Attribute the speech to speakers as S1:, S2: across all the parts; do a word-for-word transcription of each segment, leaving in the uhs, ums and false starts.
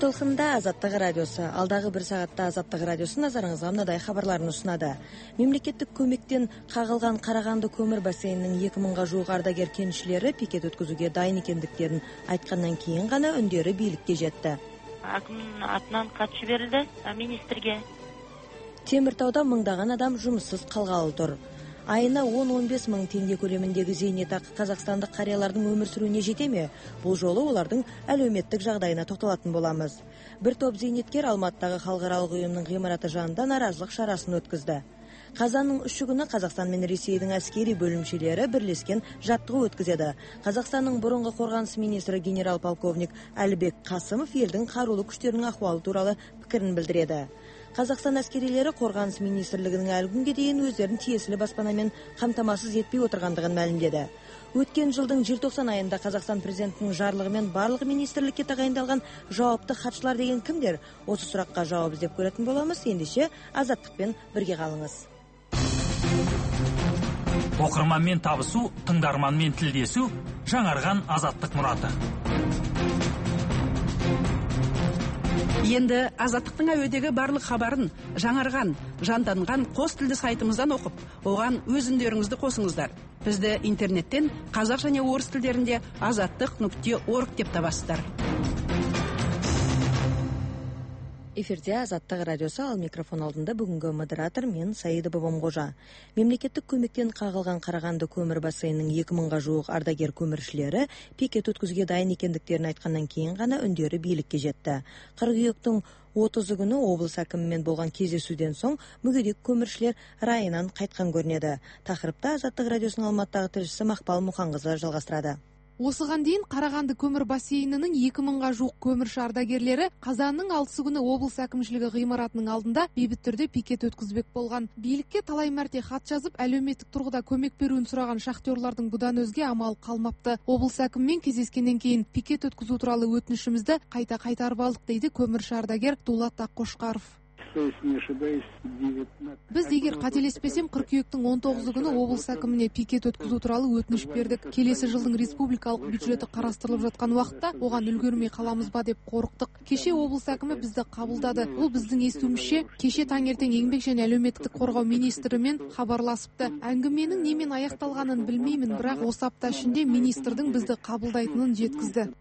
S1: Жылқында Азаттық радиосы. Алдағы бір сағатта Азаттық радиосы назарыңызға мынадай хабарларын ұсынады. Мемлекеттік көмектен қағылған Қарағанды көмір бассейнінің екі мыңға жуық ардагер кеншілері пикет өткізуге дайын екендіктерін айтқаннан кейін ғана үндері билікке жетті.
S2: Әкімнің атынан хат жіберілді министрге.
S1: Теміртауда мыңдаған адам жұмыссыз қалғалы тұр. Айына он-он бес мың теңге көлеміндегі зейнетақы қазақстандық қариялардың өмір сүруіне жете ме? Бұл жолы олардың әлеуметтік жағдайына тоқталатын боламыз. Бір топ зейнеткер Алматыдағы халықаралық ұйымның ғимараты жанында наразылық шарасын өткізді. Қазанның үші күні Қазақстан мен Ресейдің әскери бөлімшелері бірлескен жаттығу өткізеді. Қазақстанның бұрынғы қорғаныс министрі генерал-полковник Әлібек Қасымов елдің қарулы күштерінің ахуалы туралы пікірін білдіреді. Қазақстан әскерилері қорғаныс министрлігінің әлі күнге дейін өздерін тиесілі баспанамен қамтамасыз етпей отырғандығын мәлімдеді. Өткен жылдың желтоқсан айында Қазақстан президентінің жарлығымен барлық министрлікке тағайындалған жауапты хатшылар деген кімдер? Осы сұраққа жауап іздеп көретін боламыз. Ендеше Азаттықпен бірге қалыңыз.
S3: Оқырманмен табысу, тыңдарманмен тілдесу, жаңарған Азаттық мұраты.
S4: Енді Азаттықтың әуедегі барлық хабарын жаңарған, жанданған қос тілді сайтымыздан оқып, оған өз үндеріңізді қосыңыздар. Бізді интернеттен қазақ және орыс тілдерінде азаттық нүкте орг деп табасыздар.
S1: Эфирде Азаттық радиосы, ал микрофон алдында бүгінгі модератор мен Саида Бабамғожа. Мемлекеттік көмектен қағылған Қарағанды көмір бассейнінің екі мыңға жуық ардагер көміршілері пикет өткізуге дайын екендіктерін айтқаннан кейін ғана үндері билікке жетті. Қыркүйектің отызы күні облыс әкімімен болған кездесуден соң мүгедек көміршілер райынан қайтқан көрінеді. Тақырыпта Азаттық радиосының Алматыдағы тілшісі Мақпал Мұханқызы жалғастырады.
S5: Осыған дейін Қарағанды көмір бассейнінің екі мыңға жуық көмірші ардагерлері қазанның алтысы күні облыс әкімшілігі ғимаратының алдында бейбіт түрде пикет өткізбек болған. Билікке талай мәрте хат жазып, әлеуметтік тұрғыда көмек беруін сұраған шахтерлардың бұдан өзге амал қалмапты. Облыс әкімімен кездескеннен кейін пикет өткізу туралы өтінішімізді қайта қайтарып алдық дейді көмірші ардагер Дулат Аққошқаров. Біз егер қателеспесем, қыркүйектің он тоғызы күні облыс әкіміне пикет өткізу туралы өтініш бердік. Келесі жылдың республикалық бюджеті қарастырылып жатқан уақытта оған үлгермей қаламыз ба деп қорықтық. Кеше облыс әкімі бізді қабылдады. Ол біздің естуімізше кеше таңертең еңбек және әлеуметтік қорғау министрімен хабарласыпты. Әңгіменің немен аяқталғанын білмеймін, бірақ осы апта ішінде министрдің бізді қабылдайтынын жеткізді.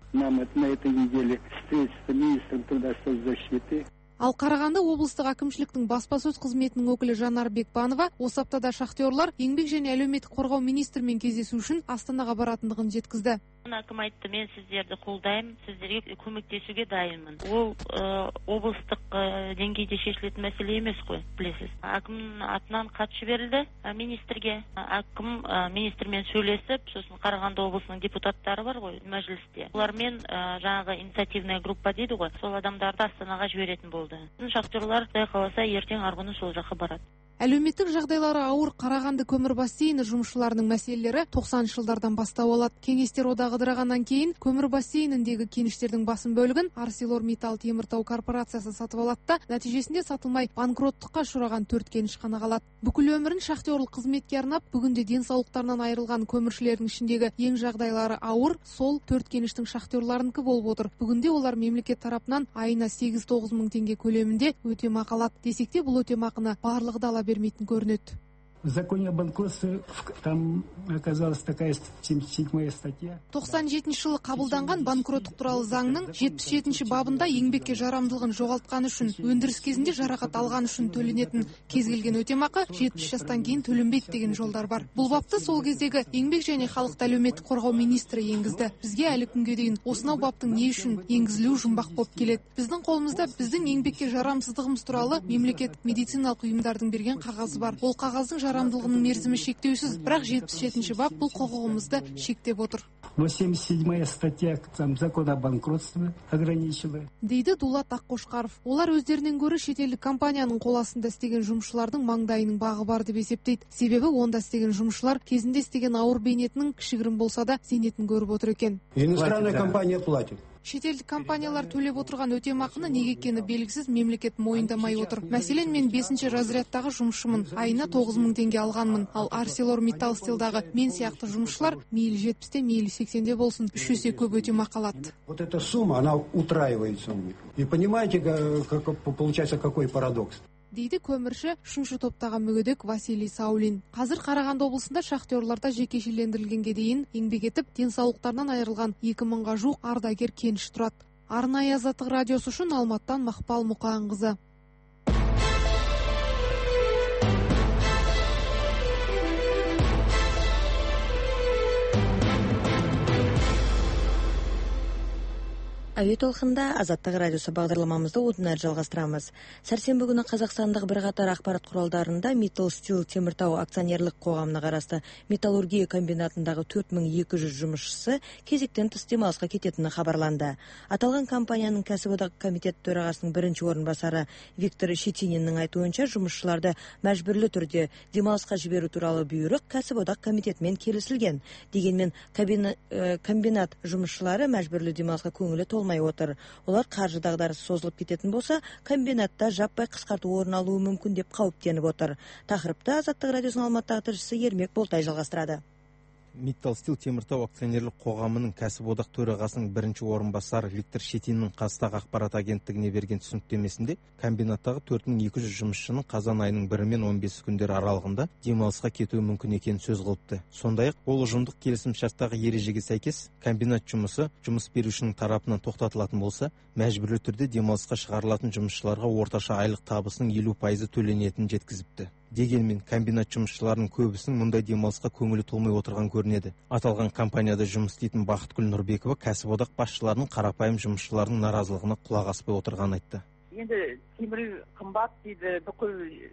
S5: Ал Қарағанды облыстық әкімшіліктің баспасөз қызметінің өкілі Жанар Бекбанова осы аптада шахтерлар еңбек және әлеуметтік қорғау министрімен кездесу үшін Астанаға баратындығын жеткізді.
S2: Әкім айтты, мен сіздерді қолдаймын, сіздерге көмектесуге дайынмын. Ол облыстық деңгейде шешілетін мәселе емес қой, білесіз. Әкімнің атынан хат жіберілді министрге. Әкім министрмен сөйлесіп, сосын Қарағанды облысының депутаттары бар ғой мәжілісте. Олармен жаңағы инициативная группа дейді ғой, сол адамдарды Астанаға жіберетін болды. Шахтерлар Құдай қаласа ертең арғыны сол жаққа барады.
S5: Әлеуметтік жағдайлары ауыр Қарағанды көмір бассейні жұмысшыларының мәселелері тоқсаныншы жылдардан бастау алады. Кеңестер одағы ыдырағаннан кейін көмір бассейніндегі кеніштердің басым бөлігін ArcelorMittal Теміртау корпорациясы сатып алады да, нәтижесінде сатылмай банкроттыққа ұшыраған төрт кеніш қана қалады. Бүкіл өмірін шахтерлік қызметке арнап, бүгінде денсаулықтарынан айырылған көміршілердің ішіндегі ең жағдайлары ауыр сол төрт кеніштің шахтерларынікі болып отыр. Бүгінде олар мемлекет тарапынан айына сегіз-тоғыз мың теңге көлемінде өтемақы алады. Десек те бұл өтемақыны барлығы да ала бермейтін көрінеді.
S6: В законе о банкротстве там оказалась такая седьмая статья.
S5: тоқсан жетінші жылы қабылданған банкроттық туралы заңның жетпіс жетінші бабында еңбекке жарамдылығын жоғалтқан үшін, өндіріс кезінде жарақат алған үшін төленетін кез келген өтемақы жетпіс жастан кейін төленбейді деген жолдар бар. Бұл бапты сол кездегі еңбек және халықты әлеуметтік қорғау министрі енгізді. Бізге әлі күнге дейін осынау баптың не үшін енгізілуі жұмбақ болып келеді. Біздің қолымызда біздің еңбекке жарамсыздығымыз туралы мемлекеттік медициналық ұйымдардың берген қағазы бар. Ол қағаздың жарамдылығының мерзімі шектеусіз, бірақ жетпіс жетінші бап бұл құқығымызды шектеп отыр.
S6: семьдесят седьмая статья там закона о банкротстве ограничила.
S5: Дейді Дулат Аққошқаров. Олар өздерінен гөрі шетелдік компанияның қол астында істеген жұмысшылардың маңдайының бағы бар деп есептейді. Себебі онда істеген жұмысшылар кезінде істеген ауыр бейнетінің кішігірім болса да зейнетін көріп отыр екен.
S7: Иностранная компания платит.
S5: Шетелдік компаниялар төлеп отырған өтемақыны неге екені белгісіз, мемлекет мойындамай отыр. Мәселен, мен бесінші разрядтағы жұмысшымын. Айына тоғыз мың теңге алғанмын. Ал ArcelorMittal Steel'дағы мен сияқты жұмысшылар мейлі жетпісте, мейлі сексенде болсын, үш есе көп өтемақы алады.
S7: Вот эта сумма, она утраивается у них. И понимаете, как получается какой парадокс?
S5: Дейді көмірші үшінші топтағы мүгедек Василий Саулин. Қазір Қарағанды облысында шахтерларда жекешелендірілгенге дейін еңбек етіп, денсаулықтарынан айырылған екі мыңға жуық ардагер кеніш тұрады. Арнайы Азаттық радиосы үшін Алматтан Мақпал Мұқанқызы.
S1: Әуе толқында Азаттық радиосы бағдарламамызды одан әрі жалғастырамыз. Сәрсенбі күні қазақстандық бірқатар ақпарат құралдарында Metal Steel Теміртау акционерлік қоғамына қарасты металлургия комбинатындағы төрт мың екі жүз жұмысшысы кезектен тыс демалысқа кететіні хабарланды. Аталған компанияның кәсіподақ комитет төрағасының бірінші орынбасары Виктор Щетининнің айтуынша, жұмысшыларды мәжбүрлі түрде демалысқа жіберу туралы бұйрық кәсіподақ комитетімен келісілген. Дегенмен комбинат жұмысшылары мәжбүрлі демалысқа көңілі толмайды. Отыр. Олар қаржы дағдарысы созылып кететін болса, комбинатта жаппай қысқарту орын алуы мүмкін деп қауіптеніп отыр. Тақырыпты Азаттық радиосының Алматыдағы тілшісі Ермек Болтай жалғастырады.
S8: Metal Steel Теміртау акционерлік қоғамының кәсіподақ төрағасының бірінші орынбасары Виктор Щетиннің Қазтаг ақпарат агенттігіне берген түсініктемесінде, комбинаттағы төрт мың екі жүз жұмысшының қазан айының бірі мен он бесі күндер аралығында демалысқа кетуі мүмкін екенін сөз қылыпты. Сондай-ақ, ол ұжымдық келісім-шарттағы ережеге сәйкес комбинат жұмысы жұмыс берушінің тарапынан тоқтатылатын болса, мәжбүрлі түрде демалысқа шығарылатын жұмысшыларға орташа айлық табысының елу пайызы төленетінін жеткізіпті. Дегенмен комбинат жұмысшыларының көбісінің мұндай демалысқа көңілі толмай отырған көрінеді. Аталған компанияда жұмыс істейтін Бақытгүл Нұрбекова кәсіподақ басшыларының қарапайым жұмысшыларының наразылығына құлақ аспай отырғанын айтты.
S9: Енді темір қымбат дейді, бүкіл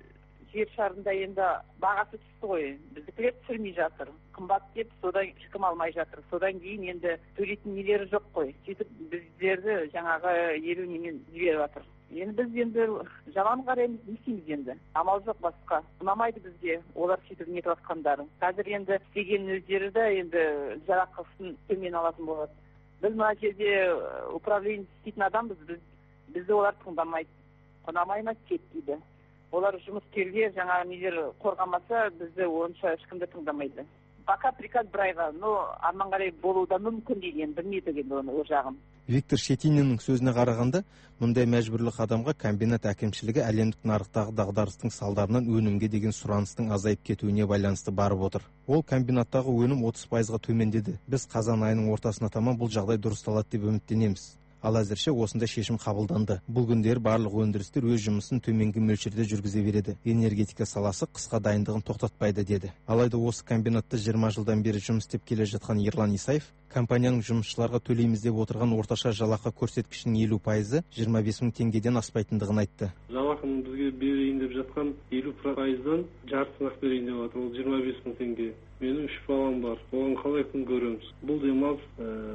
S9: жер шарында енді бағасы түсті ғой. Біздікілер түсірмей жатыр. Қымбат деп, содан шықым алмай жатыр. Содан кейін енді төлейтін нелері жоқ қой. Сөйтіп біздерді жаңағы елу немен жіберіп жатыр. Енді біз енді жаман қараймыз, не істейміз енді. Амал жоқ басқа. Ұнамайды бізде олар сөйтіп нетіп жатқандары. Қазір енді істеген өздері де енді жалақысын төмен алатын болады. Біз мына жерде управление істейтін адамбыз, біз бізді олар тыңдамайды. Ұнамай ма кет дейді. Олар жұмыскерге жаңағы нелер қорғамаса, бізді онша ешкімді тыңдамайды. Пока приказ Брайға, но аман қарай болуы да мүмкін деген, білмейді енді оны ол жағын.
S8: Виктор Щетининнің сөзіне қарағанда, мұндай мәжбүрлі қадамға комбинат әкімшілігі әлемдік нарықтағы дағдарыстың салдарынан өнімге деген сұраныстың азайып кетуіне байланысты барып отыр. Ол комбинаттағы өнім отыз пайызға төмендеді. Біз қазан айының ортасына таман бұл жағдай дұрысталады деп үміттенеміз. Ал әзірше осындай шешім қабылданды. Бұл күндері барлық өндірістер өз жұмысын төменгі мөлшерде жүргізе береді. Энергетика саласы қысқа дайындығын тоқтатпайды деді. Алайда осы комбинатта жиырма жылдан бері жұмыс істеп келе жатқан Ерлан Исаев, компанияның жұмысшыларға төлейміз деп отырған орташа жалақы көрсеткішінің елу пайызы жиырма бес мың теңгеден аспайтындығын айтты.
S10: Жалақыны бізге берейін деп жатқан елу пайыздан жартысын ақ берейін деп жатыр. Ол жиырма бес мың теңге. Менің үш балам бар. Оған қалай күн көреміз? Бұл демалыс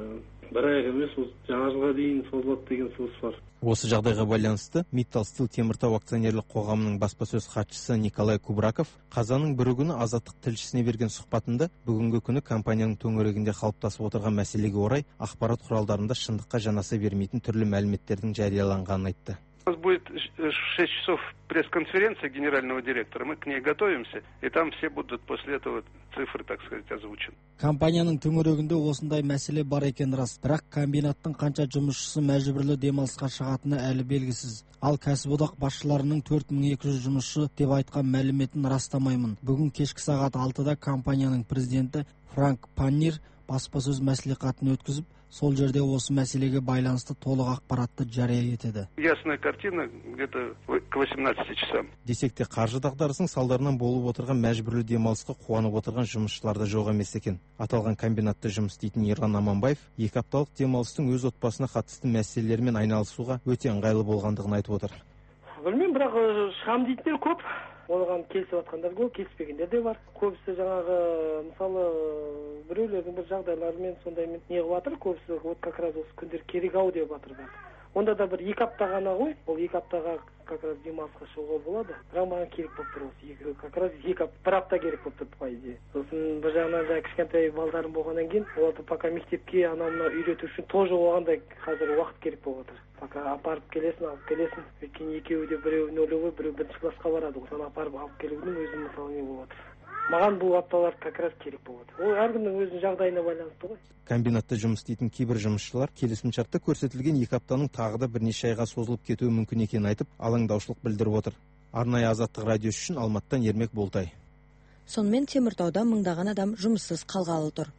S10: бір ай емес, жаңа жылға дейін созылады деген сөз бар.
S8: Осы жағдайға байланысты Metal Steel Теміртау акционерлік қоғамының баспасөз хатшысы Николай Кубраков қазанның бірі күні Азаттық тілшісіне берген сұхбатында бүгінгі күні компанияның төңірегінде қалыптасып отырған мәселеге орай ақпарат құралдарында шындыққа жанаса бермейтін түрлі мәліметтердің жарияланғанын айтты.
S11: У нас будет в шесть часов пресс-конференция генерального директора, мы к ней готовимся, и там все будут после этого цифры, так сказать, озвучены.
S12: Компанияның төңірегінде осындай мәселе бар екен рас, бірақ комбинаттың қанша жұмысшысы мәжбүрлі демалысқа шығатыны әлі белгісіз. Ал кәсіподақ басшыларының төрт мың екі жүз жұмысшы деп айтқан мәліметін растамаймын. Бүгін кешкі сағат алтыда компанияның президенті Франк Паннир баспасөз мәслихатын өткізіп, сол жерде осы мәселеге байланысты толық ақпаратты жария етеді.
S11: Ясная картина где-то к восемнадцати часам.
S8: Десек те қаржы дағдарысының салдарынан болып отырған мәжбүрлі демалысқа қуанып отырған жұмысшылар да жоқ емес екен. Аталған комбинатта жұмыс істейтін Ерлан Аманбаев екі апталық демалыстың өз отбасына қатысты мәселелермен айналысуға өте ыңғайлы болғандығын айтып отыр.
S10: Білмеймін, бірақ шығам дейтіндер көп. Оған келісіп жатқандар көп, келіспегендер де бар. Көбісі жаңағы, мысалы, біреулердің бір жағдайларымен сондаймен неғып жатыр, көбісі вот как раз осы күндер керек ау деп жатыр.
S13: Онда да бір екі апта ғана ғой, ол екі аптаға как раз демалысқа шығуға болады. Бірақ маған керек болып тұр осы как раз екі апта, бір апта керек болып тұр по идее. Сосын бір жағынан да кішкентай балдарым болғаннан кейін, оларды пока мектепке анау-мынау үйрету үшін тоже оған да қазір уақыт керек болып отыр. Пока апарып келесің, алып келесің. Өйткені екеуі де біреу нөлевой, біреу бірінші классқа барады. Соны апарып алып келудің өзінің мысалы не болып отыр. Маған бұл апталар как раз керек болып отыр. Ол әркімнің өзінің жағдайына байланысты ғой.
S8: Комбинатта жұмыс істейтін кейбір жұмысшылар келісімшартта көрсетілген екі аптаның тағы да бірнеше айға созылып кетуі мүмкін екенін айтып, алаңдаушылық білдіріп отыр. Арнайы Азаттық радиосы үшін Алматыдан Ермек Болтай.
S1: Сонымен Теміртауда мыңдаған адам жұмыссыз қалғалы тұр.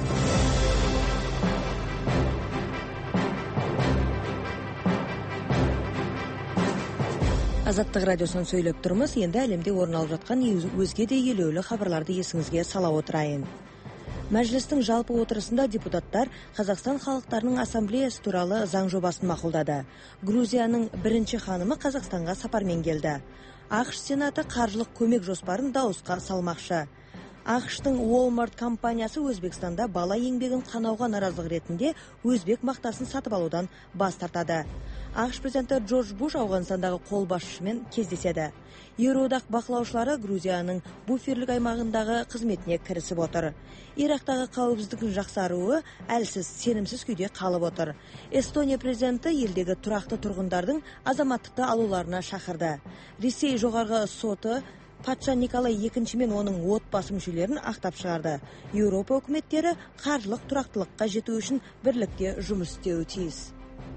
S1: Азаттық радиосын сөйлеп тұрмыз, енді әлемде орын алып жатқан өзге де елеулі хабарларды есіңізге сала отырайын. Мәжілістің жалпы отырысында депутаттар Қазақстан халықтарының ассамблеясы туралы заң жобасын мақұлдады. Грузияның бірінші ханымы Қазақстанға сапармен келді. ақш Сенаты қаржылық көмек жоспарын дауысқа салмақшы. ақш-тың Walmart компаниясы Өзбекстанда бала еңбегін қанауға наразылық ретінде өзбек мақтасын сатып алудан бас тартады. ақш президенті Джордж Буш Ауғанстандағы қолбасшысымен кездеседі. Еуроодақ бақылаушылары Грузияның буферлік аймағындағы қызметіне кірісіп отыр. Ирактағы қауіпсіздіктің жақсаруы әлсіз, сенімсіз күйде қалып отыр. Эстония президенті елдегі тұрақты тұрғындардың азаматтықты алуларына шақырды. Ресей жоғарғы соты патша Николай екінші мен оның отбасы мүшелерін ақтап шығарды. Еуропа үкіметтері қаржылық тұрақтылыққа жету үшін бірлікте жұмыс істеуі тиіс.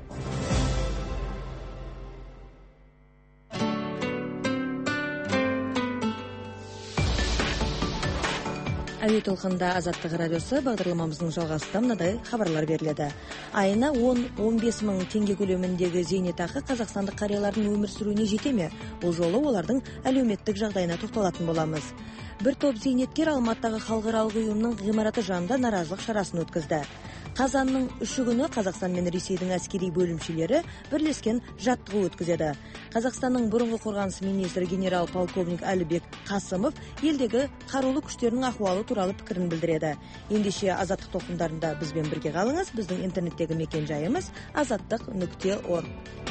S1: Әуе толқынында Азаттық радиосы бағдарламамыздың жалғасында мынадай хабарлар беріледі. Айына он-он бес мың теңге көлеміндегі зейнетақы қазақстандық қариялардың өмір сүруіне жете ме? Бұл жолы олардың әлеуметтік жағдайына тоқталатын боламыз. Бір топ зейнеткер Алматыдағы халықаралық ұйымның ғимараты жанында наразылық шарасын өткізді. Қазанның үші күні Қазақстан мен Ресейдің әскери бөлімшелері бірлескен жаттығу өткізеді. Қазақстанның бұрынғы қорғаныс министрі генерал-полковник Әлібек Қасымов елдегі қарулы күштерінің ахуалы туралы пікірін білдіреді. Ендеше Азаттық толқындарында бізбен бірге қалыңыз. Біздің интернеттегі мекен жайымыз азаттық нүкте орг.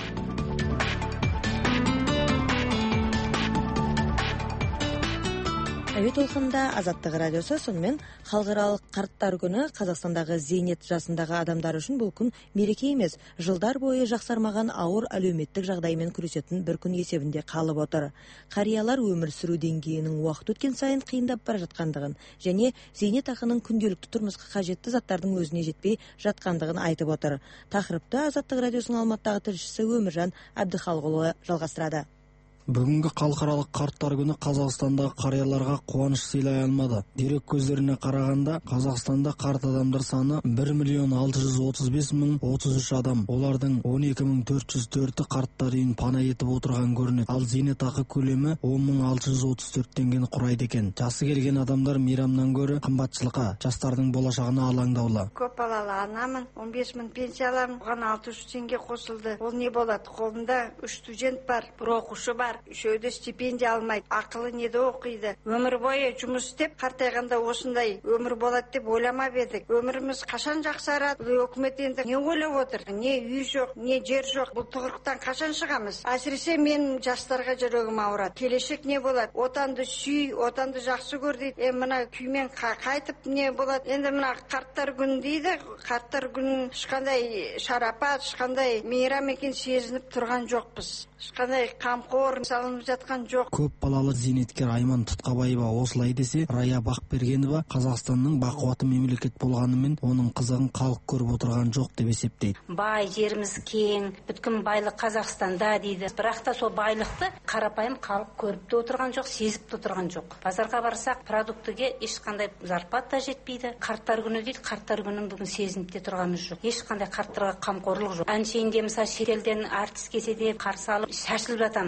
S1: Әуе толқынында Азаттық радиосы, сонымен халықаралық қарттар күні Қазақстандағы зейнет жасындағы адамдар үшін бұл күн мереке емес, жылдар бойы жақсармаған ауыр әлеуметтік жағдаймен күресетін бір күн есебінде қалып отыр. Қариялар өмір сүру деңгейінің уақыт өткен сайын қиындап бара жатқандығын және зейнетақының күнделікті тұрмысқа қажетті заттардың өзіне жетпей жатқандығын айтып отыр. Тақырыпты Азаттық радиосының Алматыдағы тілшісі Өміржан Әбдіхалықұлы жалғастырады.
S12: Бүгінгі халықаралық қарттар күні Қазақстандағы қарияларға қуаныш сыйлай алмады. Дерек көздеріне қарағанда, Қазақстанда қарт адамдар саны бір миллион алты жүз отыз бес мың отыз үш адам. Олардың он екі мың төрт жүз төрті қарттар үйін пана етіп отырған көрінеді. Ал зейнетақы көлемі он мың алты жүз отыз төрт теңгені құрайды екен. Жасы келген адамдар мейрамнан гөрі қымбатшылыққа, жастардың болашағына алаңдаулы.
S14: Көп балалы анамын, он бес мың пенсия аламын, оған алты жүз теңге қосылды. Ол не болады? Қолында үш студент бар, бір оқушы бар. Үшеуде стипендия алмайды, ақылы неде оқиды. Өмір бойы жұмыс істеп, қартайғанда осындай өмір болады деп ойламап едік. Өміріміз қашан жақсарады? Бұл үкімет енді не ойлап отыр? Не үй жоқ, не жер жоқ. Бұл тығырықтан қашан шығамыз? Әсіресе мен жастарға жүрегім ауырады. Келешек не болады? Отанды сүй, отанды жақсы көр дейді. Е, мына күймен қайтып не болады? Енді мына қарттар күні дейді. Қарттар күнін ешқандай шарапат, ешқандай мейрам екен сезініп тұрған жоқпыз. Ешқандай қамқор салынып жатқан жоқ.
S12: Көп балалы зейнеткер Айман Тұтқабаева осылай десе, Рая Бақбергенова Қазақстанның бақуатты мемлекет болғанымен оның қызығын халық көріп отырған жоқ деп есептейді.
S15: Бай жеріміз кең, бүткіл байлық Қазақстанда дейді. Бірақ та сол байлықты қарапайым халық көріп те отырған жоқ, сезіп те отырған жоқ. Базарға барсақ, продуктіге ешқандай зарплат та жетпейді. Қарттар күні дейді, қарттар күнін бүгін сезініп те тұрғанымыз жоқ. Ешқандай қарттарға қамқорлық жоқ. Әншейінде мысалы шетелден артист келсе де қарсы алып шашылып жатамыз. Кішкене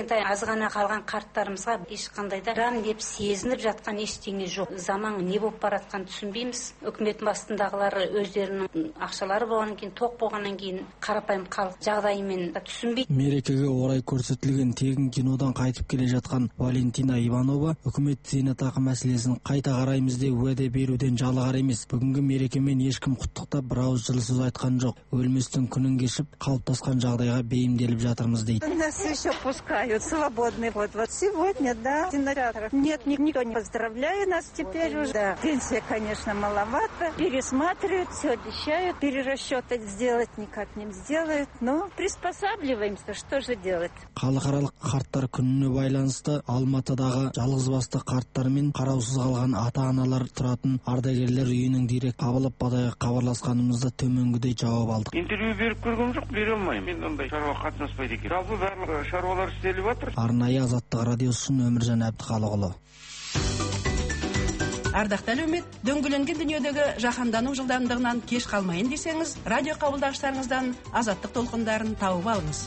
S15: кішкентай аз ғана қалған қарттарымызға ешқандай да жан деп сезініп жатқан ештеңе жоқ. Заман не болып баратқанын түсінбейміз. Үкімет басындағылары өздерінің ақшалары болғаннан кейін, тоқ болғаннан кейін қарапайым халық жағдайымен түсінбейді.
S12: Мерекеге орай көрсетілген тегін кинодан қайтып келе жатқан Валентина Иванова үкімет зейнетақы мәселесін қайта қараймыз деп уәде беруден жалығар емес. Бүгінгі мерекемен ешкім құттықтап бір ауыз жылы сөз айтқан жоқ. Өлместің күнін кешіп, қалыптасқан жағдайға бейімделіп жатырмыз дейді.
S16: Нас еще пускают свободный вот вот сегодня, да, кинотеатров. Нет, никто не поздравляет нас теперь уже. Да. Пенсия, конечно, маловато. Пересматривают, все обещают. Перерасчеты сделать никак не сделают. Но приспосабливаемся, что же делать?
S12: Халықаралық қарттар күніне байланысты Алматыдағы жалғызбасты қарттар мен қараусыз қалған ата-аналар тұратын ардагерлер үйінің директоры Абылап Бадайға хабарласқанымызда төменгідей жауап алдық.
S17: Интервью беріп көргем жоқ, бере алмаймын. Мен ондай шаруа қатынаспайды екен. Жалпы барлық шаруалар істеліп жатыр.
S12: Арнайы Азаттық радиосы үшін Өміржан Әбдіхалықұлы.
S4: Ардақты әлеумет, дөңгеленген дүниедегі жаһандану жылдамдығынан кеш қалмайын десеңіз, радио қабылдағыштарыңыздан Азаттық толқындарын тауып алыңыз.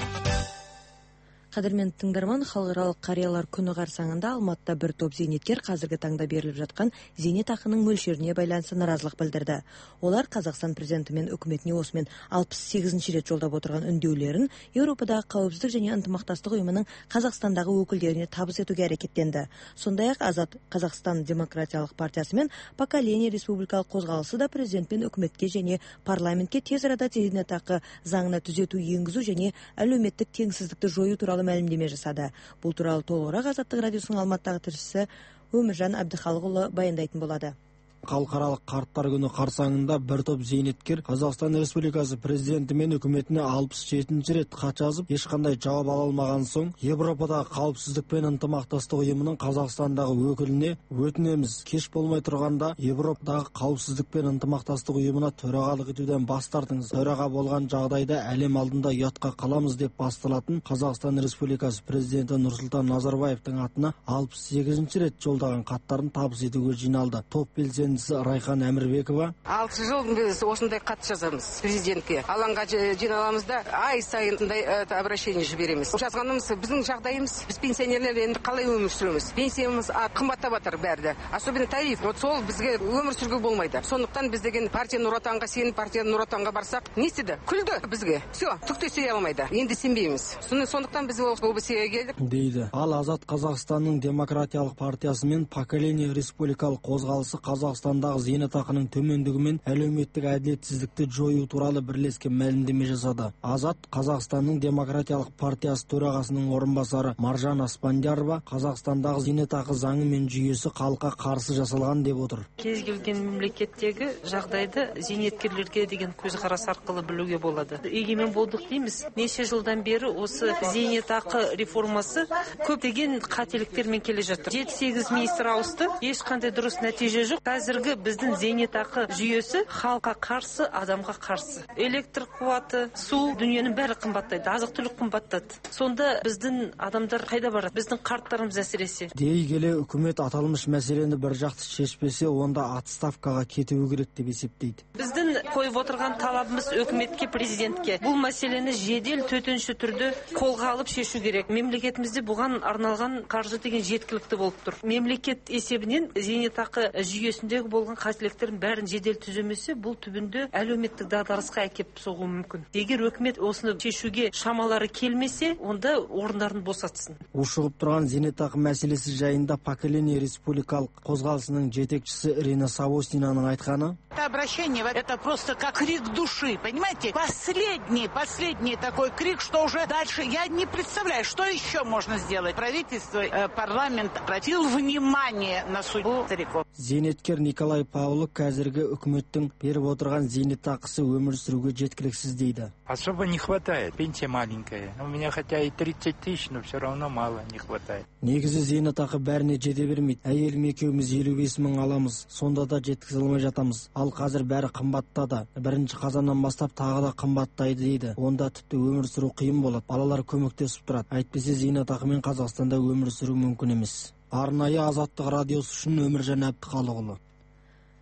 S1: Қадірменді тыңдарман, халықаралық қариялар күні қарсаңында Алматыда бір топ зейнеткер қазіргі таңда беріліп жатқан зейнетақының мөлшеріне байланысты наразылық білдірді. Олар Қазақстан президенті мен үкіметіне осымен алпыс сегізінші рет жолдап отырған үндеулерін Еуропадағы қауіпсіздік және ынтымақтастық ұйымының Қазақстандағы өкілдеріне табыс етуге әрекеттенді. Сондай-ақ Азат Қазақстан демократиялық партиясы мен Поколение республикалық қозғалысы да президент пен үкіметке және парламентке тез арада зейнетақы заңына түзету енгізу және әлеуметтік теңсіздікті жою туралы мәлімдеме жасады. Бұл туралы толығырақ Азаттық радиосының Алматыдағы тілшісі Өміржан Әбдіхалықұлы баяндайтын болады.
S12: Халықаралық қарттар күні қарсаңында бір топ зейнеткер Қазақстан Республикасы президенті мен үкіметіне алпыс жетінші рет хат жазып, ешқандай жауап ала алмаған соң, Еуропадағы қауіпсіздік пен ынтымақтастық ұйымының Қазақстандағы өкіліне өтінеміз, кеш болмай тұрғанда Еуропадағы қауіпсіздік пен ынтымақтастық ұйымына төрағалық етуден бас тартыңыз. Төраға болған жағдайда әлем алдында ұятқа қаламыз деп басталатын Қазақстан Республикасы президенті Нұрсұлтан Назарбаевтың атына алпыс сегізінші рет жолдаған хаттарын табыс етуге жиналды. Топ белсендісі Райхан Әмірбекова:
S18: алты жыл біз осындай хат жазамыз президентке. Алаңға жиналамыз да ай сайын обращение жібереміз. Жазғанымыз біздің жағдайымыз, біз пенсионерлер енді қалай өмір сүреміз? Пенсиямыз қымбаттап жатыр бәрі. Особенно тариф. Вот сол бізге өмір сүруге болмайды. Сондықтан біз деген партия Нұр Отанға, сеніп партия Нұр Отанға барсақ, не істеді? Күлді бізге. Все, түк те істей алмайды. Енді сенбейміз. Сондықтан біз облысқа келдік
S12: дейді. Ал Азат Қазақстанның демократиялық партиясы мен Поколение республикалық қозғалысы Қазақстандағы зейнетақының төмендігі мен әлеуметтік әділетсіздікті жою туралы бірлескен мәлімдеме жасады. Азат Қазақстанның демократиялық партиясы төрағасының орынбасары Маржан Аспандиярова Қазақстандағы зейнетақы заңы мен жүйесі халыққа қарсы жасалған деп отыр.
S19: Кез келген мемлекеттегі жағдайды зейнеткерлерге деген көзқарас арқылы білуге болады. Егемен болдық дейміз. Неше жылдан бері осы зейнетақы реформасы көптеген қателіктермен келе жатыр. жеті сегіз министр ауысты, ешқандай дұрыс нәтиже жоқ. Қазіргі біздің зейнетақы жүйесі халыққа қарсы, адамға қарсы. Электр қуаты, су, дүниенің бәрі қымбаттайды, азық-түлік қымбаттады. Сонда біздің адамдар қайда барады? Біздің қарттарымыз әсіресе.
S12: Дей келе үкімет аталмыш мәселені бір жақты шешпесе, онда отставкаға кетуі керек деп есептейді.
S19: Біздің қойып отырған талабымыз үкіметке, президентке бұл мәселені жедел төтенше түрде қолға алып шешу керек. Мемлекетімізде бұған арналған қаржы деген жеткілікті болып тұр. Мемлекет есебінен зейнетақы жүйесіндегі болған қателіктердің бәрін жедел түземесе, бұл түбінде әлеуметтік дағдарысқа әкеп соғуы мүмкін. Егер үкімет осыны шешуге шамалары келмесе, онда орындарын босатсын.
S12: Ушығып тұрған зейнетақы мәселесі жайында Поколение республикалық қозғалысының жетекшісі Ирина Савостинаның айтқаны:
S20: Это обращение, это просто как крик души, понимаете? Последний, последний такой крик, что уже дальше я не представляю, что еще можно сделать. Правительство, э, парламент обратил внимание на судьбу стариков.
S12: Зейнеткер Николай Павлов қазіргі үкіметтің беріп отырған зейнетақысы өмір сүруге жеткіліксіз дейді.
S21: Особо не хватает, пенсия маленькая. У меня хотя и тридцать тысяч, но все равно мало, не хватает.
S12: Негізі зейнетақы бәріне жете бермейді. Әйелім екеуміз елу бес мың аламыз, сонда да жеткізе алмай жатамыз. Ал қазір бәрі қымбаттады. Бірінші қазаннан бастап тағы да қымбаттайды дейді. Онда тіпті өмір сүру қиын болады. Балалар көмектесіп тұрады. Әйтпесе зейнетақымен Қазақстанда өмір сүру мүмкін емес. Арнайы Азаттық радиосы үшін Өміржан Әбдіхалықұлы.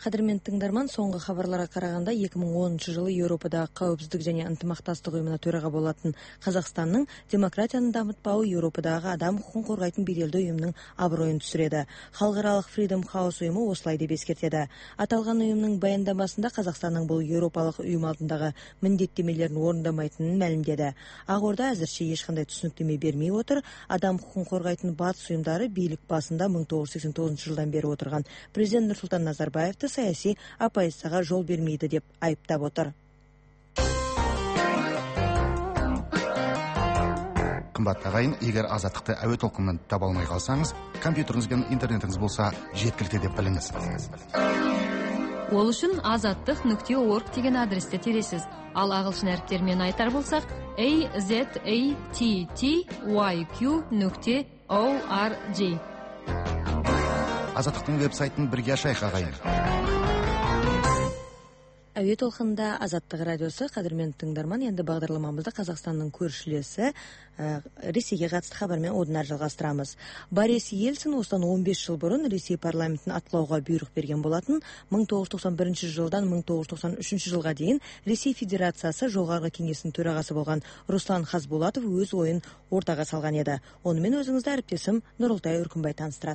S1: Қадірменді тыңдарман, соңғы хабарларға қарағанда екі мың оныншы жылы Еуропадағы қауіпсіздік және ынтымақтастық ұйымына төраға болатын Қазақстанның демократияны дамытпауы Еуропадағы адам құқығын қорғайтын беделді ұйымның абыройын түсіреді. Халықаралық Freedom House ұйымы осылай деп ескертеді. Аталған ұйымның баяндамасында Қазақстанның бұл еуропалық ұйым алдындағы міндеттемелерін орындамайтынын мәлімдеді. Ақорда әзірше ешқандай түсініктеме бермей отыр. Адам құқығын қорғайтын батыс ұйымдары билік басында мың тоғыз жүз сексен тоғызыншы жылдан бері отырған президент Нұрсұлтан Назарбаевты саяси оппозицияға жол бермейді деп айыптап отыр.
S3: Қымбатты ағайын, егер азаттықты әуе толқынынан таба алмай қалсаңыз, компьютеріңіз бен интернетіңіз болса жеткілікті деп біліңіз.
S22: Ол үшін азаттық нүкте орг деген адресте тересіз. Ал ағылшын әріптермен айтар болсақ, a z a t t y q нүкте org.
S3: Азаттықтың веб-сайтын бірге ашайық, ағайын.
S1: Әуе толқында Азаттық радиосы. Қадірменді тыңдарман, енді бағдарламамызды Қазақстанның көршілесі Ресейге қатысты хабармен одан әрі жалғастырамыз. Борис Ельцин осыдан он бес жыл бұрын Ресей парламентін атқылауға бұйрық берген болатын. мың тоғыз жүз тоқсан бірінші жылдан мың тоғыз жүз тоқсан үшінші жылға дейін Ресей Федерациясы жоғарғы кеңесінің төрағасы болған Руслан Хасбулатов өз ойын ортаға салған еді. Онымен өзіңізді әріптесім Нұрылтай Үркімбай таныстырады.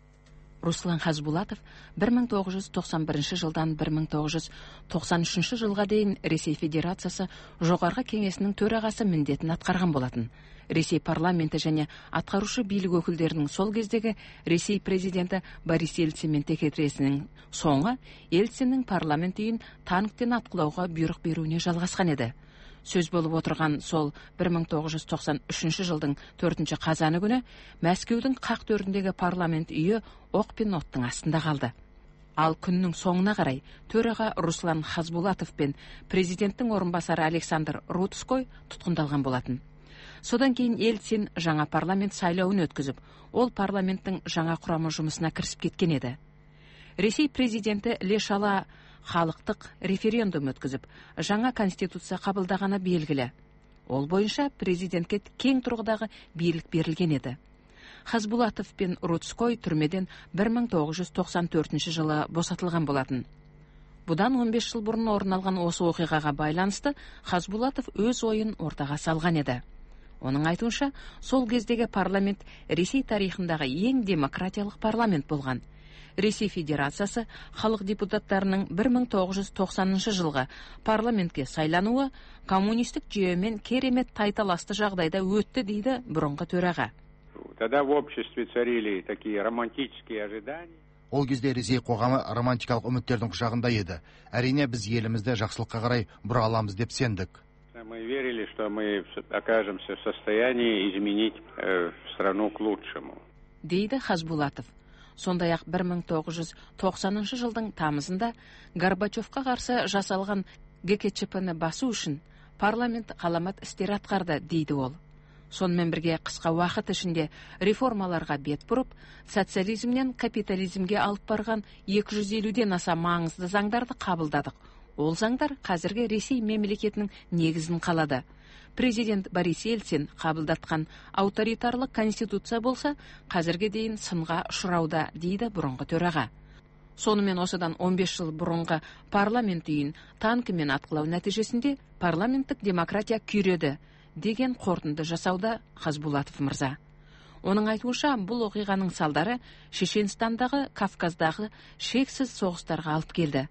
S23: Руслан Хасбулатов бір мың тоғыз жүз тоқсан бірінші жылдан бір мың тоғыз жүз тоқсан үшінші жылға дейін Ресей Федерациясы жоғарғы кеңесінің төрағасы міндетін атқарған болатын. Ресей парламенті және атқарушы билік өкілдерінің сол кездегі Ресей президенті Борис Ельцинмен текетіресінің соңы Ельциннің парламент үйін танктен атқылауға бұйрық беруіне жалғасқан еді. Сөз болып отырған сол бір мың тоғыз жүз тоқсан үшінші жылдың төртінші қазаны күні Мәскеудің қақ төріндегі парламент үйі оқ пен оттың астында қалды. Ал күннің соңына қарай төраға Руслан Хасбулатов пен президенттің орынбасары Александр Рудской тұтқындалған болатын. Содан кейін Ельцин жаңа парламент сайлауын өткізіп, ол парламенттің жаңа құрамы жұмысына кірісіп кеткен еді. Ресей президенті Лешала халықтық референдум өткізіп, жаңа конституция қабылдағаны белгілі. Ол бойынша президентке кең тұрғыдағы билік берілген еді. Хасбулатов пен Рудской түрмеден бір мың тоғыз жүз тоқсан төртінші жылы босатылған болатын. Бұдан он бес жыл бұрын орын алған осы оқиғаға байланысты Хасбулатов өз ойын ортаға салған еді. Оның айтуынша, сол кездегі парламент Ресей тарихындағы ең демократиялық парламент болған. Ресей Федерациясы халық депутаттарының бір мың тоғыз жүз тоқсаныншы жылғы парламентке сайлануы коммунистік жүйемен керемет тайталасты жағдайда өтті дейді бұрынғы төраға.
S24: Тогда в обществе царили такие романтические ожидания.
S3: Ол кезде Ресей қоғамы романтикалық үміттердің құшағында еді. Әрине біз елімізді жақсылыққа қарай бұра аламыз деп сендік.
S24: Мы верили, что мы окажемся в состоянии изменить страну к лучшему.
S23: Дейді Хасбулатов. Сондай-ақ бір мың тоғыз жүз тоқсаныншы жылдың тамызында Горбачевқа қарсы жасалған гэ ка чэ пэ-ні басу үшін парламент қаламат істер атқарды, дейді ол. Сонымен бірге қысқа уақыт ішінде реформаларға бет бұрып, социализмнен капитализмге алып барған екі жүз елуден аса маңызды заңдарды қабылдадық. Ол заңдар қазіргі Ресей мемлекетінің негізін қалады. Президент Борис Ельцин қабылдатқан авторитарлық конституция болса, қазірге дейін сынға ұшырауда, дейді бұрынғы төраға. Сонымен осыдан он бес жыл бұрынғы парламент үйін танкімен атқылау нәтижесінде парламенттік демократия күйреді деген қорытынды жасауда Хасбулатов мырза. Оның айтуынша, бұл оқиғаның салдары Шешенстандағы, Кавказдағы шексіз соғыстарға алып келді.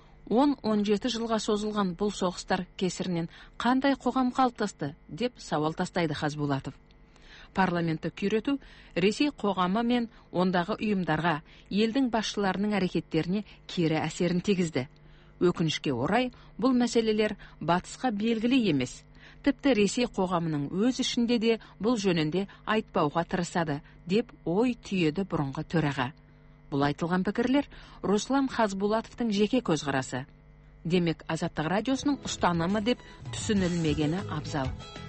S23: он он жеті жылға созылған бұл соғыстар кесірінен қандай қоғам қалыптасты деп сауал тастайды Хасбулатов. Парламентті күйрету Ресей қоғамы мен ондағы ұйымдарға, елдің басшыларының әрекеттеріне кері әсерін тигізді. Өкінішке орай, бұл мәселелер батысқа белгілі емес. Тіпті Ресей қоғамының өз ішінде де бұл жөнінде айтпауға тырысады деп ой түйеді бұрынғы төраға. Бұл айтылған пікірлер Руслан Хасбулатовтың жеке көзқарасы. Демек, Азаттық радиосының ұстанымы деп түсінілмегені абзал.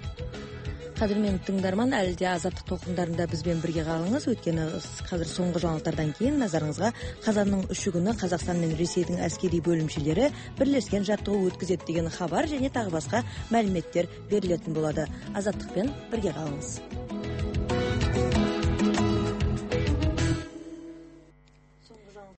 S1: Қадірменді тыңдарман, әлі де Азаттық толқындарында бізбен бірге қалыңыз. Өйткені қазір соңғы жаңалықтардан кейін назарыңызға қазанның үші күні Қазақстан мен Ресейдің әскери бөлімшелері бірлескен жаттығу өткізеді деген хабар және тағы басқа мәліметтер берілетін болады. Азаттықпен бірге қалыңыз.